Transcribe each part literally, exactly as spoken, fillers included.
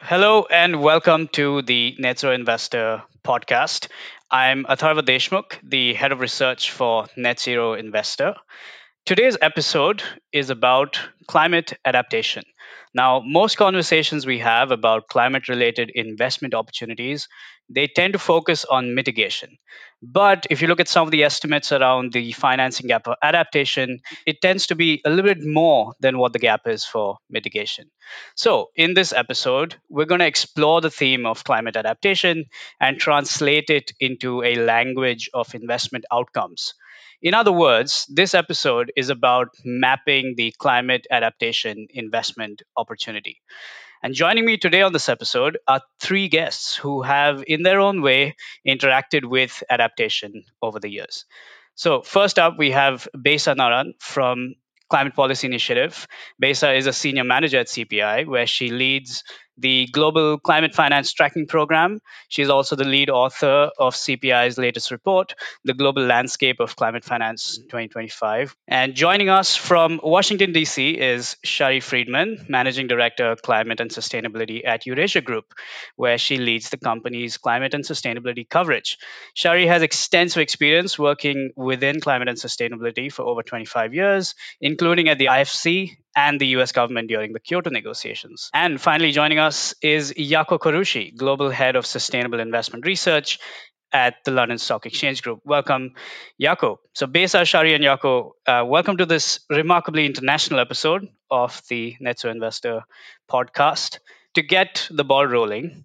Hello and welcome to the Net Zero Investor podcast. I'm Atharva Deshmukh, the head of research for Net Zero Investor. Today's episode is about climate adaptation. Now, most conversations we have about climate related investment opportunities, they tend to focus on mitigation. But if you look at some of the estimates around the financing gap for adaptation, it tends to be a little bit more than what the gap is for mitigation. So, in this episode, we're going to explore the theme of climate adaptation and translate it into a language of investment outcomes. In other words, this episode is about mapping the climate adaptation investment opportunity. And joining me today on this episode are three guests who have, in their own way, interacted with adaptation over the years. So, first up, we have Besa Naran from Climate Policy Initiative. Besa is a senior manager at C P I, where she leads the Global Climate Finance Tracking Program. She's also the lead author of C P I's latest report, The Global Landscape of Climate Finance twenty twenty-five. And joining us from Washington, D C is Shari Friedman, Managing Director, Climate and Sustainability at Eurasia Group, where she leads the company's climate and sustainability coverage. Shari has extensive experience working within climate and sustainability for over twenty-five years, including at the I F C and the U S government during the Kyoto negotiations. And finally, joining us is Yako Korushi, Global Head of Sustainable Investment Research at the London Stock Exchange Group. Welcome, Yako. So, Besa, Shari, and Yako, uh, welcome to this remarkably international episode of the Net Zero Investor podcast. To get the ball rolling,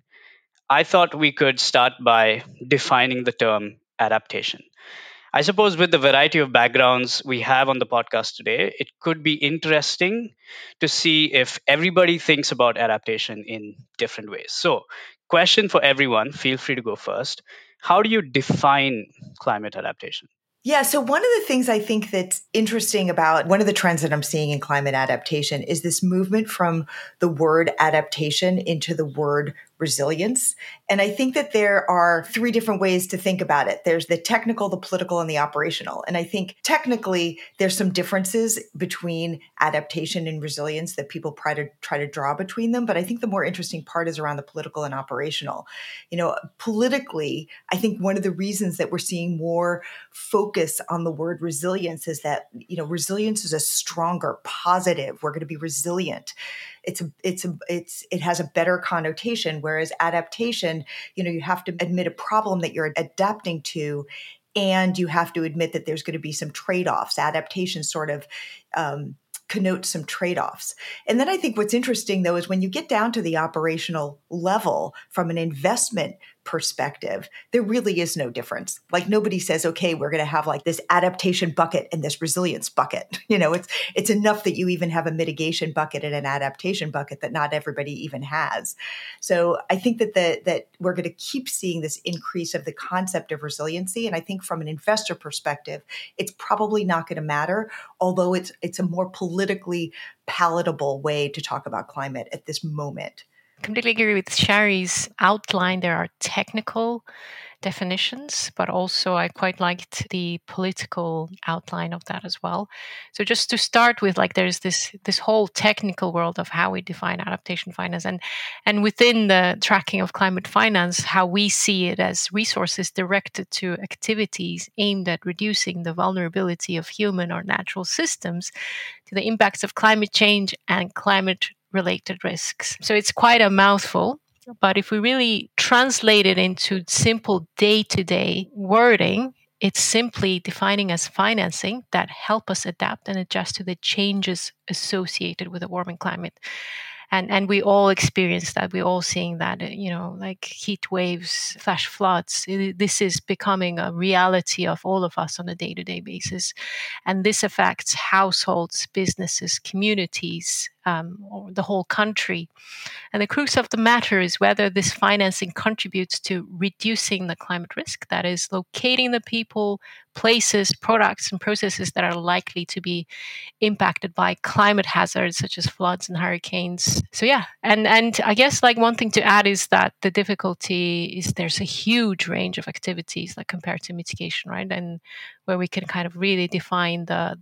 I thought we could start by defining the term adaptation. I suppose with the variety of backgrounds we have on the podcast today, it could be interesting to see if everybody thinks about adaptation in different ways. So, question for everyone, feel free to go first. How do you define climate adaptation? Yeah, so one of the things I think that's interesting about one of the trends that I'm seeing in climate adaptation is this movement from the word adaptation into the word resilience. And I think that there are three different ways to think about it. There's the technical, the political, and the operational. And I think technically there's some differences between adaptation and resilience that people try to try to draw between them. But I think the more interesting part is around the political and operational. You know, politically, I think one of the reasons that we're seeing more focus on the word resilience is that, you know, resilience is a stronger positive. We're going to be resilient. It's a, it's a, it's, it has a better connotation. Whereas adaptation, you know, you have to admit a problem that you're adapting to, and you have to admit that there's going to be some trade-offs. Adaptation sort of, um, connotes some trade-offs. And then I think what's interesting though is when you get down to the operational level from an investment perspective, there really is no difference. Like nobody says, okay, we're going to have like this adaptation bucket and this resilience bucket. You know, it's it's enough that you even have a mitigation bucket and an adaptation bucket that not everybody even has. So I think that the, that we're going to keep seeing this increase of the concept of resiliency. And I think from an investor perspective, it's probably not going to matter, although it's it's a more politically palatable way to talk about climate at this moment. Completely agree with Shari's outline. There are technical definitions, but also I quite liked the political outline of that as well. So just to start with, like there's this this whole technical world of how we define adaptation finance, and and within the tracking of climate finance, how we see it as resources directed to activities aimed at reducing the vulnerability of human or natural systems to the impacts of climate change and climate related risks. So it's quite a mouthful, but if we really translate it into simple day-to-day wording, it's simply defining as financing that help us adapt and adjust to the changes associated with a warming climate. And and we all experience that. We're all seeing that, you know, like heat waves, flash floods. It, this is becoming a reality of all of us on a day-to-day basis. And this affects households, businesses, communities, um, or the whole country. And the crux of the matter is whether this financing contributes to reducing the climate risk, that is, locating the people, places, products, and processes that are likely to be impacted by climate hazards such as floods and hurricanes. So yeah, and and I guess like one thing to add is that the difficulty is there's a huge range of activities like compared to mitigation, right? And where we can kind of really define the the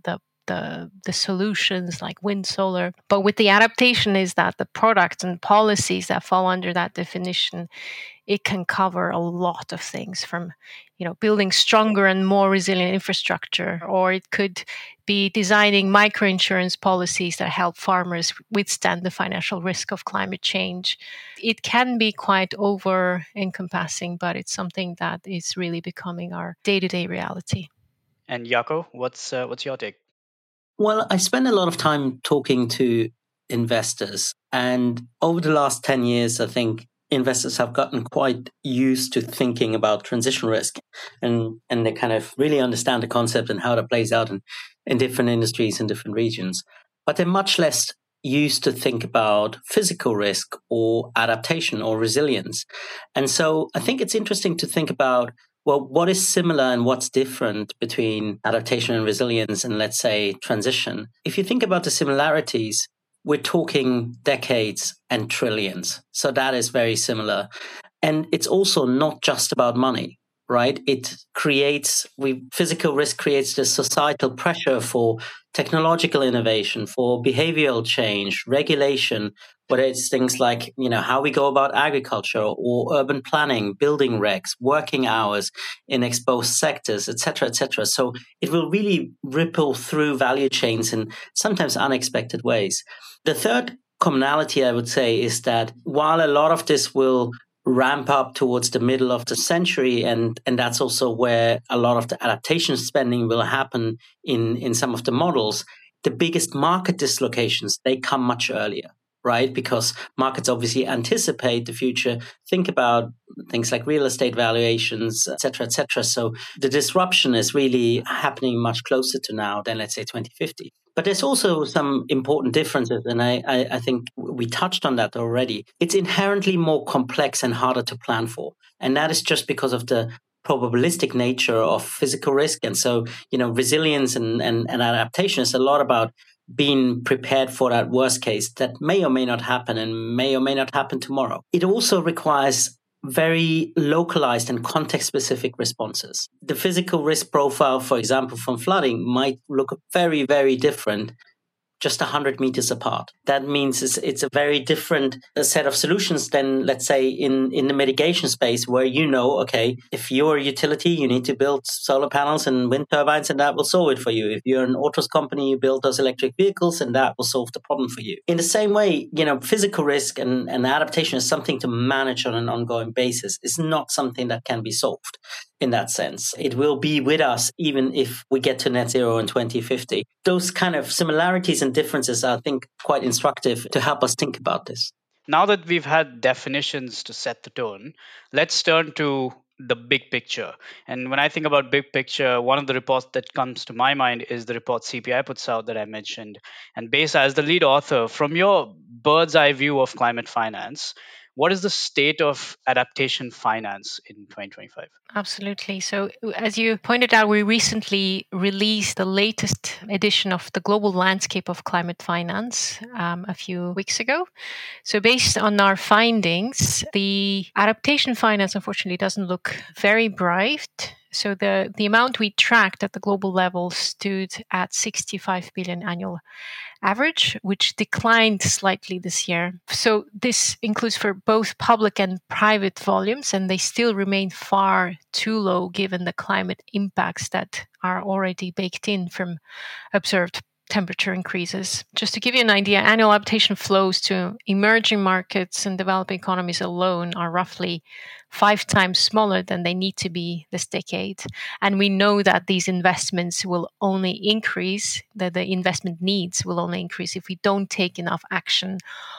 the, the solutions like wind, solar. But with the adaptation is that the products and policies that fall under that definition, it can cover a lot of things from, you know, building stronger and more resilient infrastructure, or it could be designing microinsurance policies that help farmers withstand the financial risk of climate change. It can be quite over encompassing, but it's something that is really becoming our day-to-day reality. And Jaco, what's uh, what's your take? Well, I spend a lot of time talking to investors, and over the last ten years, I think investors have gotten quite used to thinking about transition risk, and, and they kind of really understand the concept and how that plays out in, in different industries and different regions. But they're much less used to think about physical risk or adaptation or resilience. And so I think it's interesting to think about, well, what is similar and what's different between adaptation and resilience and, let's say, transition? If you think about the similarities, we're talking decades and trillions. So that is very similar. And it's also not just about money, right? It creates, we physical risk creates the societal pressure for technological innovation, for behavioral change, regulation, whether it's things like, you know, how we go about agriculture or urban planning, building regs, working hours in exposed sectors, et cetera, et cetera. So it will really ripple through value chains in sometimes unexpected ways. The third commonality, I would say, is that while a lot of this will ramp up towards the middle of the century, and, and that's also where a lot of the adaptation spending will happen in, in some of the models, the biggest market dislocations, they come much earlier, right? Because markets obviously anticipate the future, think about things like real estate valuations, et cetera, et cetera. So the disruption is really happening much closer to now than, let's say, twenty fifty. But there's also some important differences, and I, I, I think we touched on that already. It's inherently more complex and harder to plan for. And that is just because of the probabilistic nature of physical risk. And so, you know, resilience and, and, and adaptation is a lot about being prepared for that worst case that may or may not happen and may or may not happen tomorrow. It also requires very localized and context-specific responses. The physical risk profile, for example, from flooding might look very, very different just one hundred meters apart. That means it's, it's a very different set of solutions than, let's say, in, in the mitigation space where you know, okay, if you're a utility, you need to build solar panels and wind turbines, and that will solve it for you. If you're an autos company, you build those electric vehicles, and that will solve the problem for you. In the same way, you know, physical risk and, and adaptation is something to manage on an ongoing basis. It's not something that can be solved. In that sense, it will be with us even if we get to net zero in twenty fifty. Those kind of similarities and differences are, I think, quite instructive to help us think about this. Now that we've had definitions to set the tone, let's turn to the big picture. And when I think about big picture, one of the reports that comes to my mind is the report C P I puts out that I mentioned. And Besa, as the lead author, from your bird's eye view of climate finance, what is the state of adaptation finance in twenty twenty-five? Absolutely. So, as you pointed out, we recently released the latest edition of the Global Landscape of Climate Finance um, a few weeks ago. So, based on our findings, the adaptation finance, unfortunately, doesn't look very bright. So, the, the amount we tracked at the global level stood at sixty-five billion annual average, which declined slightly this year. So this includes for both public and private volumes, and they still remain far too low given the climate impacts that are already baked in from observed temperature increases. Just to give you an idea, annual adaptation flows to emerging markets and developing economies alone are roughly five times smaller than they need to be this decade. And we know that these investments will only increase, that the investment needs will only increase if we don't take enough action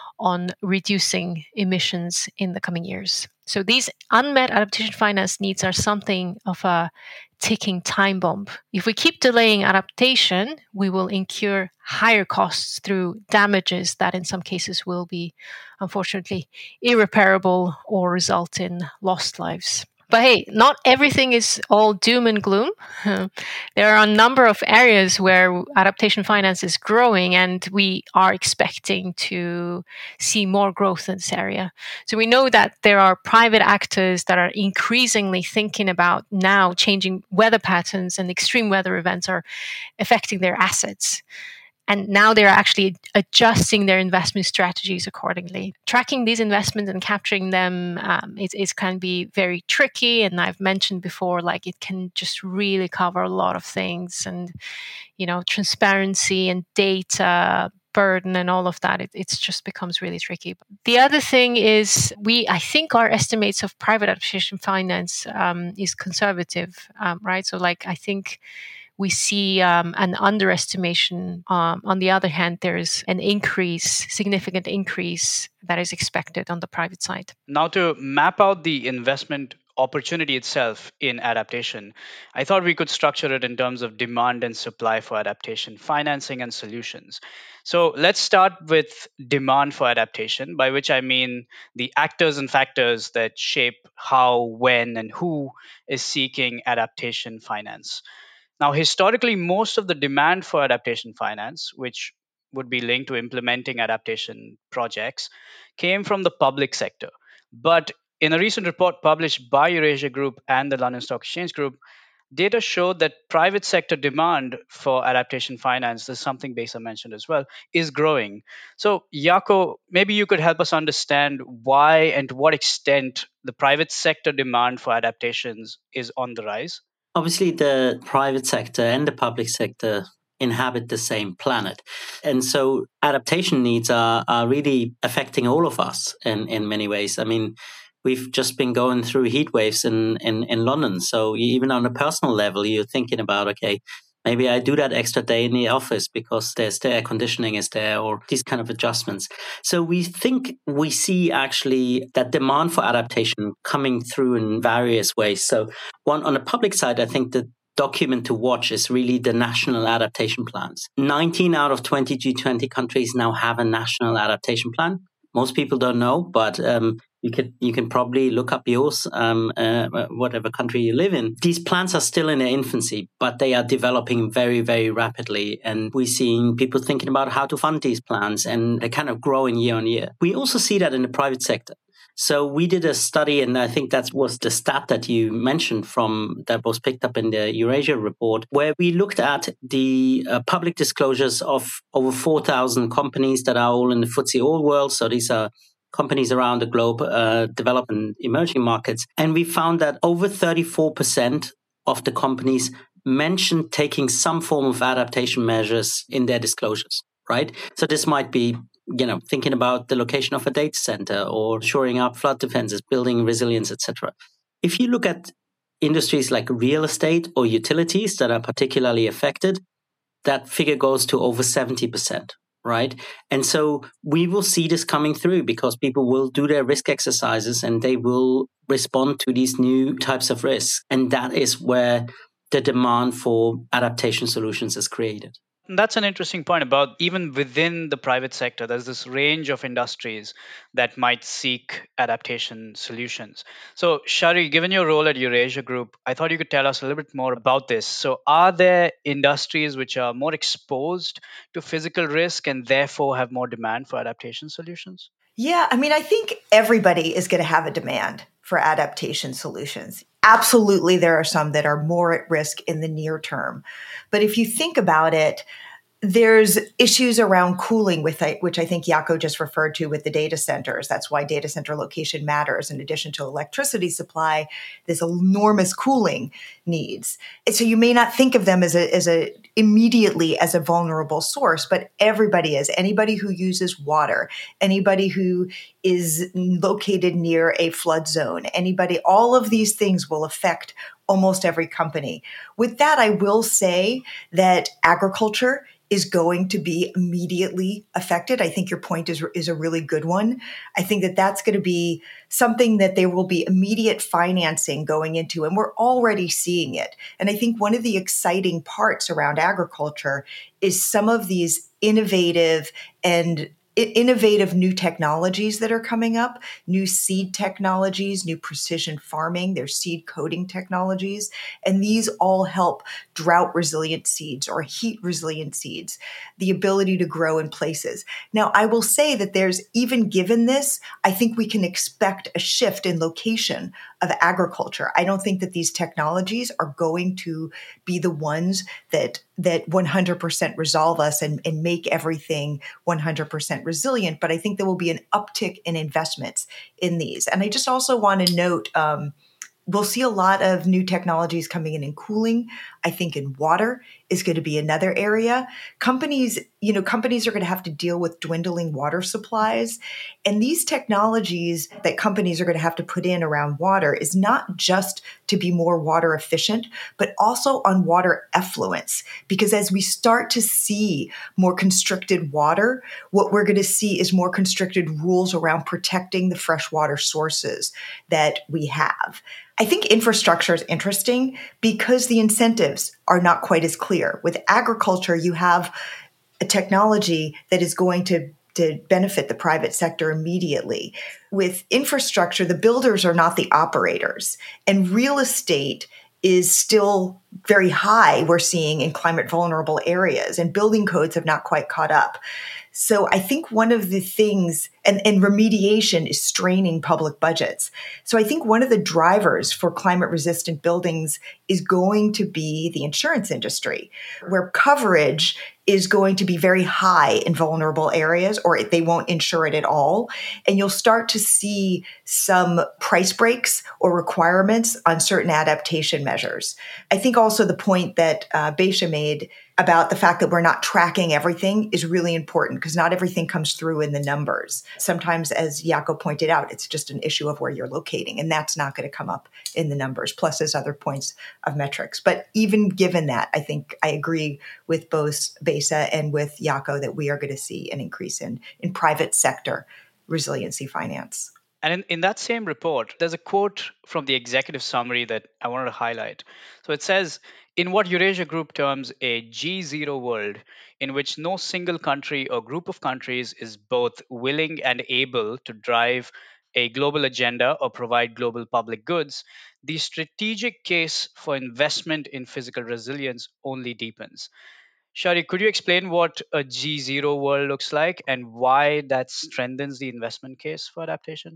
on reducing emissions in the coming years. So these unmet adaptation finance needs are something of a ticking time bomb. If we keep delaying adaptation, we will incur higher costs through damages that in some cases will be, unfortunately, irreparable or result in lost lives. But hey, not everything is all doom and gloom. There are a number of areas where adaptation finance is growing, and we are expecting to see more growth in this area. So we know that there are private actors that are increasingly thinking about now changing weather patterns, and extreme weather events are affecting their assets. And now they're actually adjusting their investment strategies accordingly. Tracking these investments and capturing them um, is, is can be very tricky. And I've mentioned before, like it can just really cover a lot of things, and you know, transparency and data burden and all of that. It it's just becomes really tricky. The other thing is, we I think our estimates of private adaptation finance um, is conservative, um, right? So, like I think. We see um, an underestimation. Um, on the other hand, there is an increase, significant increase that is expected on the private side. Now, to map out the investment opportunity itself in adaptation, I thought we could structure it in terms of demand and supply for adaptation, financing, and solutions. So let's start with demand for adaptation, by which I mean the actors and factors that shape how, when, and who is seeking adaptation finance. Now, historically, most of the demand for adaptation finance, which would be linked to implementing adaptation projects, came from the public sector. But in a recent report published by Eurasia Group and the London Stock Exchange Group, data showed that private sector demand for adaptation finance, this is something Besa mentioned as well, is growing. So, Jaco, maybe you could help us understand why and to what extent the private sector demand for adaptations is on the rise. Obviously, the private sector and the public sector inhabit the same planet. And so adaptation needs are, are really affecting all of us in, in many ways. I mean, we've just been going through heat waves in, in, in London. So even on a personal level, you're thinking about, okay, maybe I do that extra day in the office because there's the air conditioning is there, or these kind of adjustments. So we think we see actually that demand for adaptation coming through in various ways. So one, on the public side, I think the document to watch is really the national adaptation plans. nineteen out of twenty G twenty countries now have a national adaptation plan. Most people don't know, but um, you can you can probably look up yours, um, uh, whatever country you live in. These plans are still in their infancy, but they are developing very, very rapidly. And we're seeing people thinking about how to fund these plans, and they're kind of growing year on year. We also see that in the private sector. So we did a study, and I think that was the stat that you mentioned from that was picked up in the Eurasia report, where we looked at the uh, public disclosures of over four thousand companies that are all in the F T S E All World. So these are companies around the globe, uh, developed and emerging markets. And we found that over thirty-four percent of the companies mentioned taking some form of adaptation measures in their disclosures, right? So this might be, you know, thinking about the location of a data center or shoring up flood defenses, building resilience, et cetera. If you look at industries like real estate or utilities that are particularly affected, that figure goes to over seventy percent, right? And so we will see this coming through because people will do their risk exercises and they will respond to these new types of risks. And that is where the demand for adaptation solutions is created. That's an interesting point about even within the private sector, there's this range of industries that might seek adaptation solutions. So, Shari, given your role at Eurasia Group, I thought you could tell us a little bit more about this. So, are there industries which are more exposed to physical risk and therefore have more demand for adaptation solutions? Yeah, I mean, I think everybody is going to have a demand for adaptation solutions. Absolutely, there are some that are more at risk in the near term. But if you think about it, there's issues around cooling, with which I think Jaco just referred to with the data centers. That's why data center location matters. In addition to electricity supply, there's enormous cooling needs. And so you may not think of them as a, as a immediately as a vulnerable source, but everybody is. Anybody who uses water, anybody who is located near a flood zone, anybody, all of these things will affect almost every company. With that, I will say that agriculture is going to be immediately affected. I think your point is, is a really good one. I think that that's going to be something that there will be immediate financing going into, and we're already seeing it. And I think one of the exciting parts around agriculture is some of these innovative and innovative new technologies that are coming up, new seed technologies, new precision farming, there's seed coating technologies, and these all help drought resilient seeds or heat resilient seeds, the ability to grow in places. Now, I will say that there's, even given this, I think we can expect a shift in location of agriculture. I don't think that these technologies are going to be the ones that that one hundred percent resolve us and, and make everything one hundred percent resilient, but I think there will be an uptick in investments in these. And I just also want to note, um, we'll see a lot of new technologies coming in in cooling. I think in water is going to be another area. Companies, you know, companies are going to have to deal with dwindling water supplies. And these technologies that companies are going to have to put in around water is not just to be more water efficient, but also on water effluence. Because as we start to see more constricted water, what we're going to see is more constricted rules around protecting the freshwater sources that we have. I think infrastructure is interesting because the incentives are not quite as clear. With agriculture, you have a technology that is going to, to benefit the private sector immediately. With infrastructure, the builders are not the operators, and real estate is still very high, we're seeing in climate vulnerable areas, and building codes have not quite caught up. So I think one of the things, and, and remediation is straining public budgets. So I think one of the drivers for climate resistant buildings is going to be the insurance industry, where coverage is going to be very high in vulnerable areas, or they won't insure it at all. And you'll start to see some price breaks or requirements on certain adaptation measures. I think also the point that uh, Basia made about the fact that we're not tracking everything is really important, because not everything comes through in the numbers. Sometimes, as Jaco pointed out, it's just an issue of where you're locating, and that's not going to come up in the numbers, plus there's other points of metrics. But even given that, I think I agree with both Basia and with Jaco that we are going to see an increase in, in private sector resiliency finance. And in, in that same report, there's a quote from the executive summary that I wanted to highlight. So it says, in what Eurasia Group terms a G zero world, in which no single country or group of countries is both willing and able to drive a global agenda or provide global public goods, the strategic case for investment in physical resilience only deepens. Shari, could you explain what a G zero world looks like and why that strengthens the investment case for adaptation?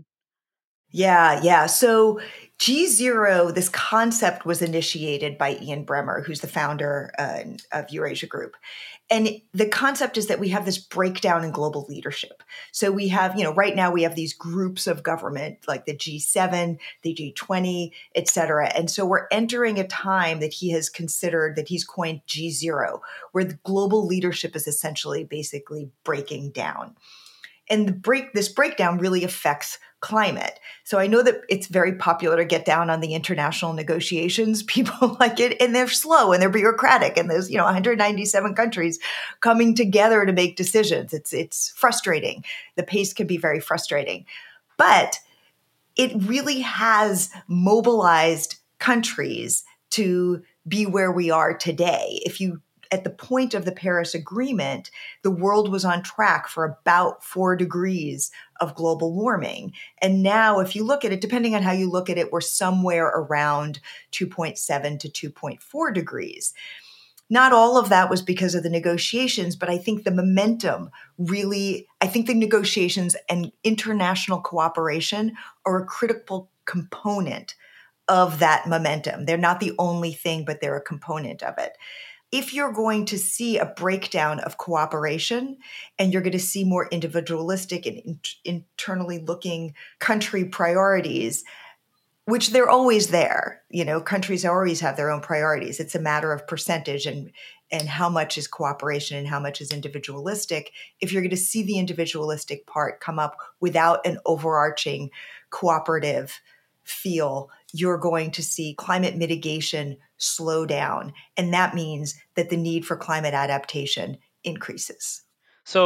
Yeah, yeah. So G zero, this concept was initiated by Ian Bremmer, who's the founder uh, of Eurasia Group. And the concept is that we have this breakdown in global leadership. So we have, you know, right now we have these groups of government like the G seven, the G twenty, et cetera. And so we're entering a time that he has considered, that he's coined G zero, where the global leadership is essentially basically breaking down. And the break, this breakdown really affects climate. So I know that it's very popular to get down on the international negotiations. People like it, and they're slow and they're bureaucratic, and there's, you know, one hundred ninety-seven countries coming together to make decisions. It's it's frustrating. The pace can be very frustrating, but it really has mobilized countries to be where we are today. If you At the point of the Paris Agreement, the world was on track for about four degrees of global warming. And now, if you look at it, depending on how you look at it, we're somewhere around two point seven to two point four degrees. Not all of that was because of the negotiations, but I think the momentum really, I think the negotiations and international cooperation are a critical component of that momentum. They're not the only thing, but they're a component of it. If you're going to see a breakdown of cooperation and you're going to see more individualistic and in- internally looking country priorities, which they're always there, you know, countries always have their own priorities. It's a matter of percentage and, and how much is cooperation and how much is individualistic. If you're going to see the individualistic part come up without an overarching cooperative feel, you're going to see climate mitigation slow down. And that means that the need for climate adaptation increases. So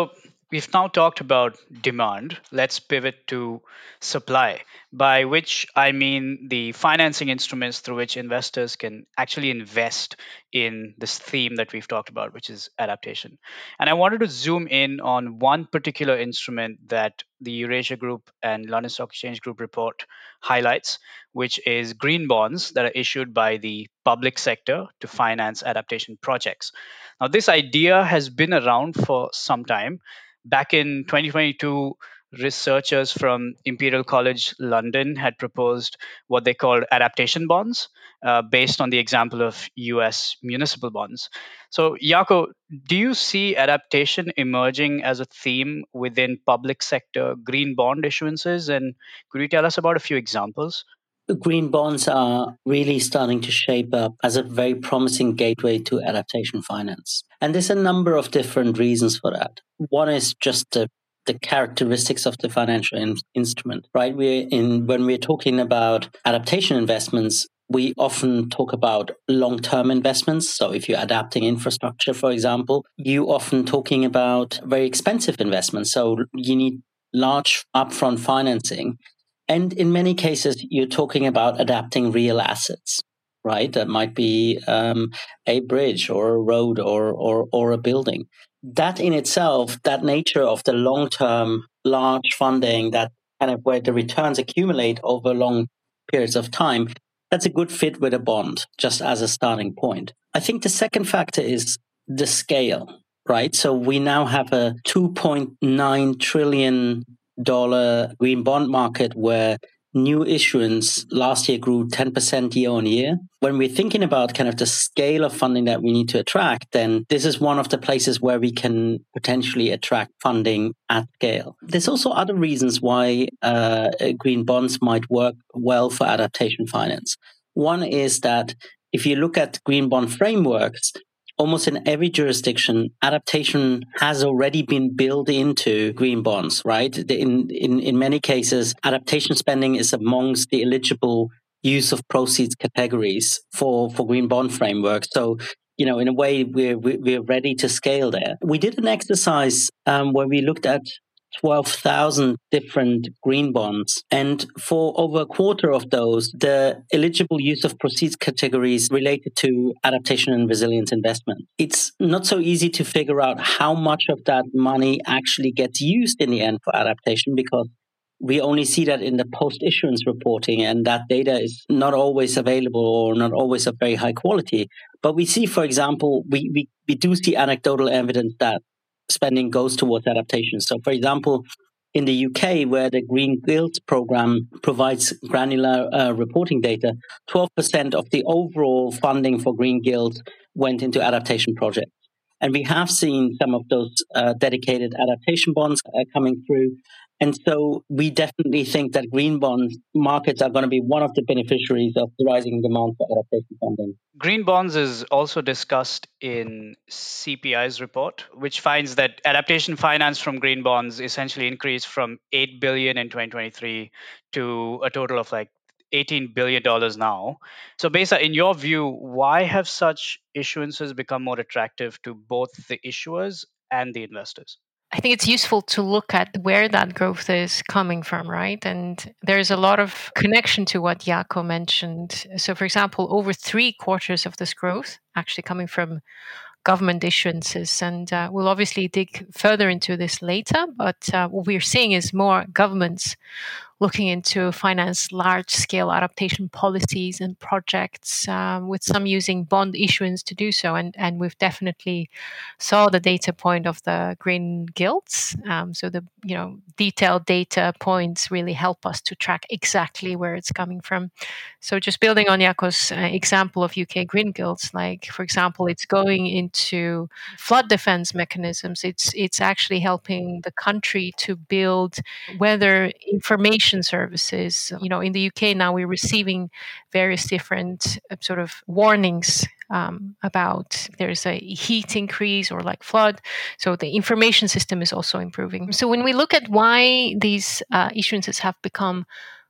We've now talked about demand. Let's pivot to supply, by which I mean the financing instruments through which investors can actually invest in this theme that we've talked about, which is adaptation. And I wanted to zoom in on one particular instrument that the Eurasia Group and London Stock Exchange Group report highlights, which is green bonds that are issued by the public sector to finance adaptation projects. Now, this idea has been around for some time. Back in twenty twenty-two, researchers from Imperial College London had proposed what they called adaptation bonds, uh, based on the example of U S municipal bonds. So, Yako, do you see adaptation emerging as a theme within public sector green bond issuances? And could you tell us about a few examples? Green bonds are really starting to shape up as a very promising gateway to adaptation finance. And there's a number of different reasons for that. One is just the the characteristics of the financial in- instrument, right? We're in when we're talking about adaptation investments, we often talk about long-term investments. So if you're adapting infrastructure, for example, you often talking about very expensive investments. So you need large upfront financing. And in many cases, you're talking about adapting real assets, right? That might be um, a bridge or a road or, or, or a building. That in itself, that nature of the long-term, large funding, that kind of where the returns accumulate over long periods of time, that's a good fit with a bond, just as a starting point. I think the second factor is the scale, right? So we now have a two point nine trillion dollar green bond market where new issuance last year grew ten percent year on year. When we're thinking about kind of the scale of funding that we need to attract, then this is one of the places where we can potentially attract funding at scale. There's also other reasons why uh, green bonds might work well for adaptation finance. One is that if you look at green bond frameworks, almost in every jurisdiction, adaptation has already been built into green bonds, right? In, in, in many cases, adaptation spending is amongst the eligible use of proceeds categories for, for green bond frameworks. So, you know, in a way, we're, we're ready to scale there. We did an exercise um, where we looked at twelve thousand different green bonds. And for over a quarter of those, the eligible use of proceeds categories related to adaptation and resilience investment. It's not so easy to figure out how much of that money actually gets used in the end for adaptation, because we only see that in the post-issuance reporting, and that data is not always available or not always of very high quality. But we see, for example, we, we, we do see anecdotal evidence that spending goes towards adaptation. So, for example, in the U K, where the Green Gilts program provides granular uh, reporting data, twelve percent of the overall funding for Green Gilts went into adaptation projects. And we have seen some of those uh, dedicated adaptation bonds uh, coming through. And so we definitely think that green bond markets are going to be one of the beneficiaries of the rising demand for adaptation funding. Green bonds is also discussed in C P I's report, which finds that adaptation finance from green bonds essentially increased from eight billion dollars in twenty twenty-three to a total of like eighteen billion dollars now. So, Besa, in your view, why have such issuances become more attractive to both the issuers and the investors? I think it's useful to look at where that growth is coming from, right? And there's a lot of connection to what Yako mentioned. So, for example, over three quarters of this growth actually coming from government issuances. And uh, we'll obviously dig further into this later, but uh, what we're seeing is more governments looking into finance large-scale adaptation policies and projects, um, with some using bond issuance to do so. And, and we've definitely saw the data point of the green gilts. Um, so the you know detailed data points really help us to track exactly where it's coming from. So just building on Jako's uh, example of U K green gilts, like for example, it's going into flood defense mechanisms. It's it's actually helping the country to build weather information services. You know, in the U K now we're receiving various different uh, sort of warnings um, about there's a heat increase or like flood. So the information system is also improving. So when we look at why these uh, issuances have become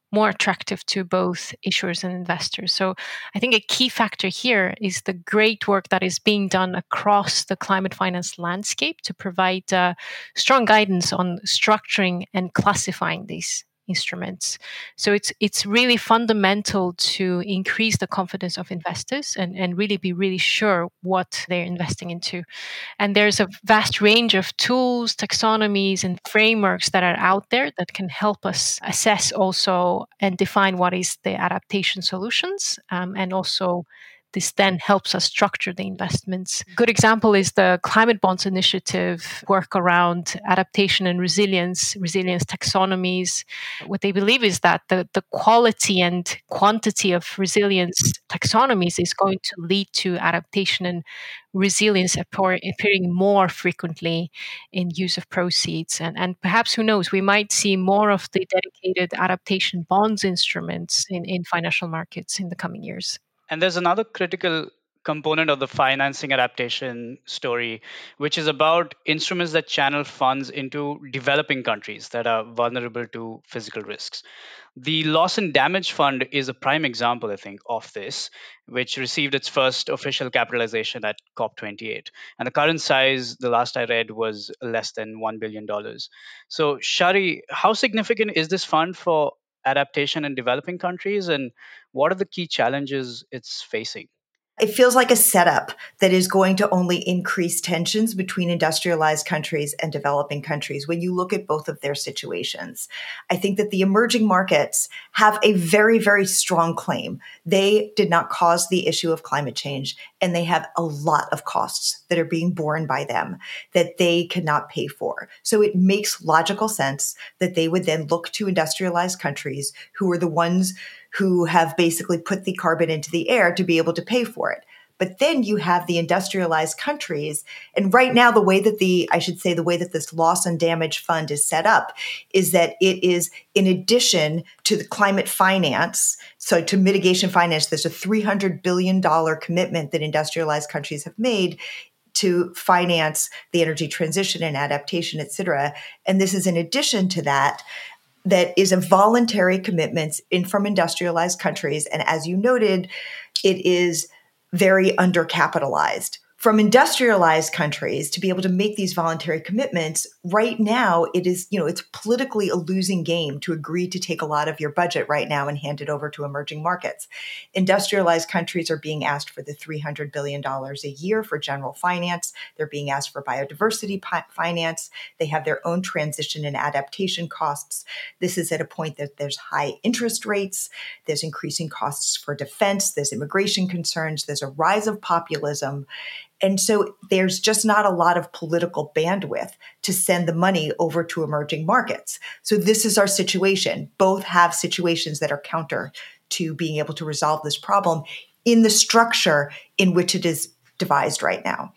more attractive to both issuers and investors. So I think a key factor here is the great work that is being done across the climate finance landscape to provide uh, strong guidance on structuring and classifying these instruments. So it's it's really fundamental to increase the confidence of investors and, and really be really sure what they're investing into. And there's a vast range of tools, taxonomies, and frameworks that are out there that can help us assess also and define what is the adaptation solutions, um, and also this then helps us structure the investments. Good example is the Climate Bonds Initiative work around adaptation and resilience, resilience taxonomies. What they believe is that the, the quality and quantity of resilience taxonomies is going to lead to adaptation and resilience appearing more frequently in use of proceeds. And, and perhaps, who knows, we might see more of the dedicated adaptation bonds instruments in, in financial markets in the coming years. And there's another critical component of the financing adaptation story, which is about instruments that channel funds into developing countries that are vulnerable to physical risks. The Loss and Damage Fund is a prime example, I think, of this, which received its first official capitalization at COP twenty-eight. And the current size, the last I read, was less than one billion dollars. So, Shari, how significant is this fund for adaptation in developing countries, and what are the key challenges it's facing? It feels like a setup that is going to only increase tensions between industrialized countries and developing countries when you look at both of their situations. I think that the emerging markets have a very, very strong claim. They did not cause the issue of climate change, and they have a lot of costs that are being borne by them that they cannot pay for. So it makes logical sense that they would then look to industrialized countries who are the ones who have basically put the carbon into the air to be able to pay for it. But then you have the industrialized countries. And right now, the way that the, I should say, the way that this loss and damage fund is set up is that it is in addition to the climate finance. So to mitigation finance, there's a three hundred billion dollars commitment that industrialized countries have made to finance the energy transition and adaptation, et cetera. And this is in addition to that, that is a voluntary commitment in from industrialized countries. And as you noted, it is very undercapitalized. From industrialized countries to be able to make these voluntary commitments, right now it is, you know, it's politically a losing game to agree to take a lot of your budget right now and hand it over to emerging markets. Industrialized countries are being asked for the three hundred billion dollars a year for general finance. They're being asked for biodiversity finance. They have their own transition and adaptation costs. This is at a point that there's high interest rates. There's increasing costs for defense. There's immigration concerns. There's a rise of populism. And so there's just not a lot of political bandwidth to send the money over to emerging markets. So this is our situation. Both have situations that are counter to being able to resolve this problem in the structure in which it is devised right now.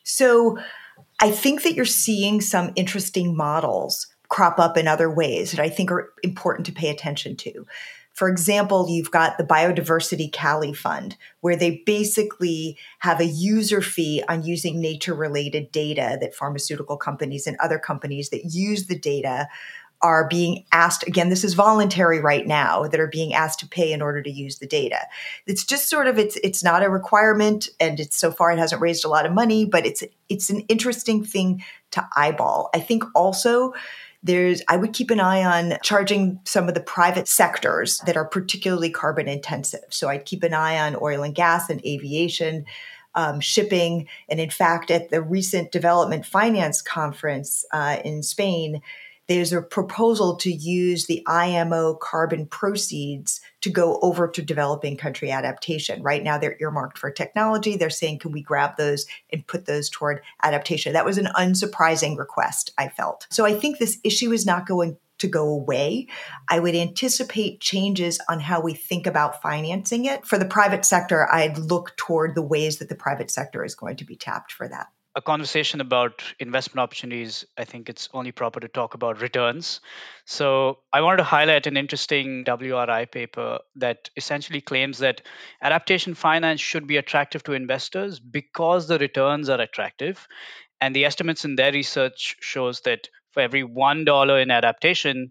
So I think that you're seeing some interesting models crop up in other ways that I think are important to pay attention to. For example, you've got the Biodiversity Cali Fund, where they basically have a user fee on using nature-related data that pharmaceutical companies and other companies that use the data are being asked, again, this is voluntary right now, that are being asked to pay in order to use the data. It's just sort of, it's it's not a requirement, and it's so far it hasn't raised a lot of money, but it's it's an interesting thing to eyeball. I think also There's, I would keep an eye on charging some of the private sectors that are particularly carbon intensive. So I'd keep an eye on oil and gas and aviation, um, shipping. And in fact, at the recent development finance conference uh, in Spain, there's a proposal to use the I M O carbon proceeds to go over to developing country adaptation. Right now, they're earmarked for technology. They're saying, can we grab those and put those toward adaptation? That was an unsurprising request, I felt. So I think this issue is not going to go away. I would anticipate changes on how we think about financing it. For the private sector, I'd look toward the ways that the private sector is going to be tapped for that. A conversation about investment opportunities, I think it's only proper to talk about returns. So I wanted to highlight an interesting W R I paper that essentially claims that adaptation finance should be attractive to investors because the returns are attractive. And the estimates in their research shows that for every one dollar in adaptation,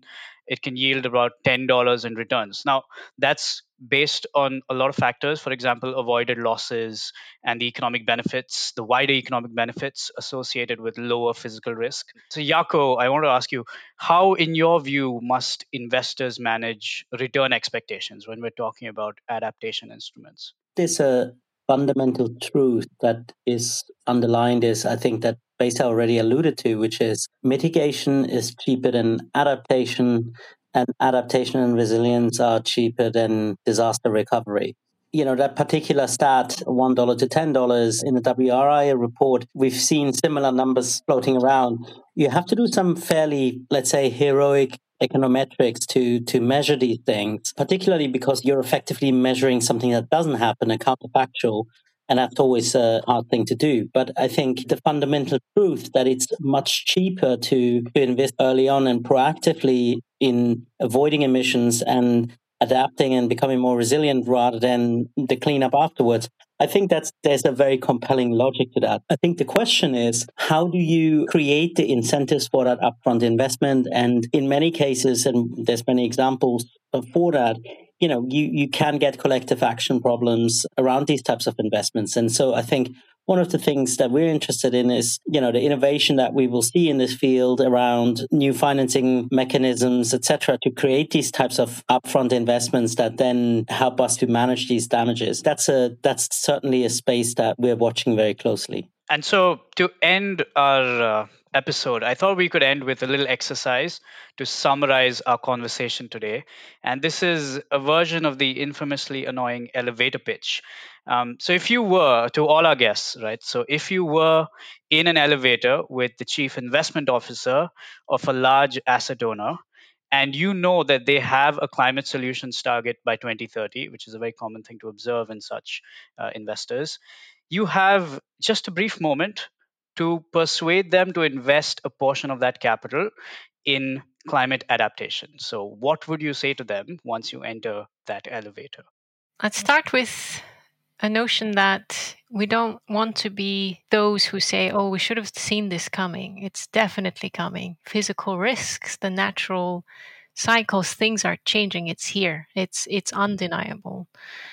it can yield about ten dollars in returns. Now, that's based on a lot of factors, for example, avoided losses and the economic benefits, the wider economic benefits associated with lower physical risk. So, Jaco, I want to ask you, how, in your view, must investors manage return expectations when we're talking about adaptation instruments? There's a fundamental truth that is underlined is, I think, that Besa already alluded to, which is mitigation is cheaper than adaptation, and adaptation and resilience are cheaper than disaster recovery. You know, that particular stat, one dollar to ten dollars in the W R I report, we've seen similar numbers floating around. You have to do some fairly, let's say, heroic econometrics to to measure these things, particularly because you're effectively measuring something that doesn't happen, a counterfactual, and that's always a hard thing to do. But I think the fundamental truth that it's much cheaper to, to invest early on and proactively in avoiding emissions and adapting and becoming more resilient rather than the cleanup afterwards. I think that's there's a very compelling logic to that. I think the question is, how do you create the incentives for that upfront investment? And in many cases, and there's many examples for that, you know, you, you can get collective action problems around these types of investments. And so I think one of the things that we're interested in is, you know, the innovation that we will see in this field around new financing mechanisms, et cetera, to create these types of upfront investments that then help us to manage these damages. That's a that's certainly a space that we're watching very closely. And so, to end our uh, episode, I thought we could end with a little exercise to summarize our conversation today. And this is a version of the infamously annoying elevator pitch. Um, so, if you were, to all our guests, right? So, if you were in an elevator with the chief investment officer of a large asset owner, and you know that they have a climate solutions target by twenty thirty, which is a very common thing to observe in such uh, investors, you have just a brief moment to persuade them to invest a portion of that capital in climate adaptation. So, what would you say to them once you enter that elevator? I'd start with a notion that we don't want to be those who say, oh, we should have seen this coming. It's definitely coming. Physical risks, the natural cycles, things are changing. It's here. It's it's undeniable.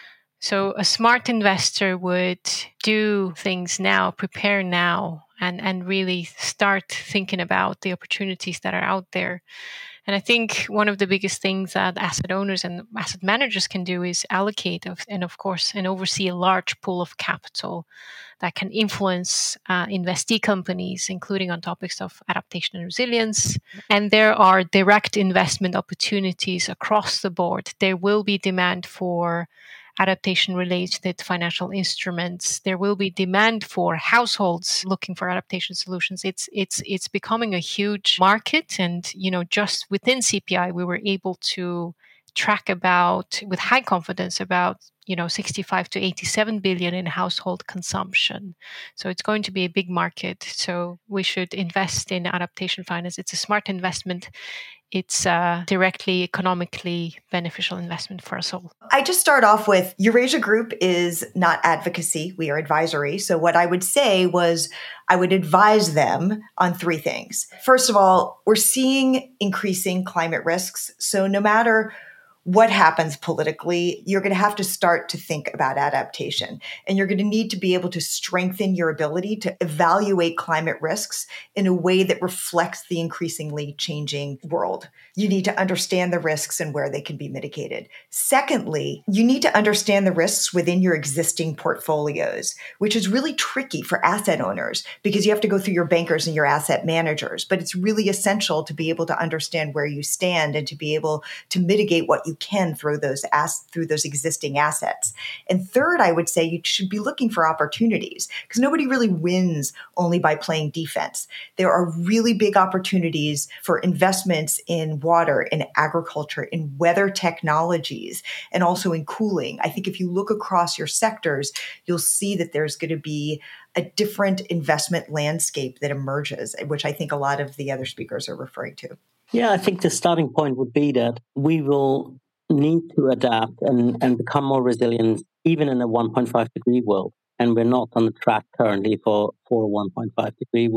So a smart investor would do things now, prepare now, and, and really start thinking about the opportunities that are out there. And I think one of the biggest things that asset owners and asset managers can do is allocate of, and of course, and oversee a large pool of capital that can influence uh, investee companies, including on topics of adaptation and resilience. And there are direct investment opportunities across the board. There will be demand for adaptation related financial instruments. There will be demand for households looking for adaptation solutions. It's it's it's becoming a huge market, and you know, just within C P I, we were able to track about with high confidence about you know sixty-five to eighty-seven billion in household consumption. So it's going to be a big market. So we should invest in adaptation finance. It's a smart investment. It's a directly economically beneficial investment for us all. I just start off with Eurasia Group is not advocacy. We are advisory. So what I would say was I would advise them on three things. First of all, we're seeing increasing climate risks. So no matter what happens politically, you're going to have to start to think about adaptation. And you're going to need to be able to strengthen your ability to evaluate climate risks in a way that reflects the increasingly changing world. You need to understand the risks and where they can be mitigated. Secondly, you need to understand the risks within your existing portfolios, which is really tricky for asset owners because you have to go through your bankers and your asset managers. But it's really essential to be able to understand where you stand and to be able to mitigate what you can through those as through those existing assets. And third, I would say you should be looking for opportunities because nobody really wins only by playing defense. There are really big opportunities for investments in water, in agriculture, in weather technologies, and also in cooling. I think if you look across your sectors, you'll see that there's going to be a different investment landscape that emerges, which I think a lot of the other speakers are referring to. Yeah, I think the starting point would be that we will need to adapt and, and become more resilient even in a one point five degree world. And we're not on the track currently for, for a one point five degree world.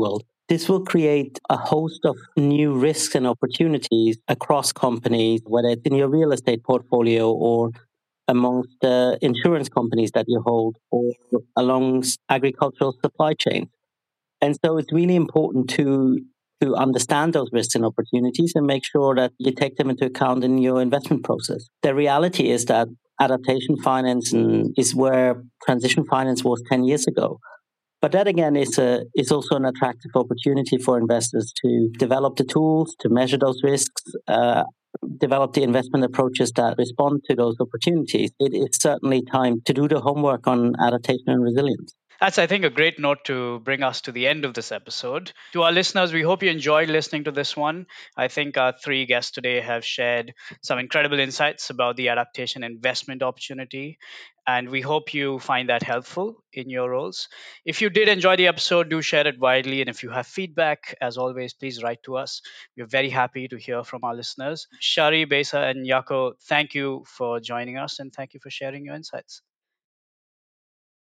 This will create a host of new risks and opportunities across companies, whether it's in your real estate portfolio or amongst the insurance companies that you hold or along agricultural supply chains. And so it's really important to to understand those risks and opportunities and make sure that you take them into account in your investment process. The reality is that adaptation finance is where transition finance was ten years ago. But that again is a is also an attractive opportunity for investors to develop the tools to measure those risks, uh, develop the investment approaches that respond to those opportunities. It is certainly time to do the homework on adaptation and resilience. That's, I think, a great note to bring us to the end of this episode. To our listeners, we hope you enjoyed listening to this one. I think our three guests today have shared some incredible insights about the adaptation investment opportunity, and we hope you find that helpful in your roles. If you did enjoy the episode, do share it widely. And if you have feedback, as always, please write to us. We're very happy to hear from our listeners. Shari, Besa, and Yako, thank you for joining us and thank you for sharing your insights.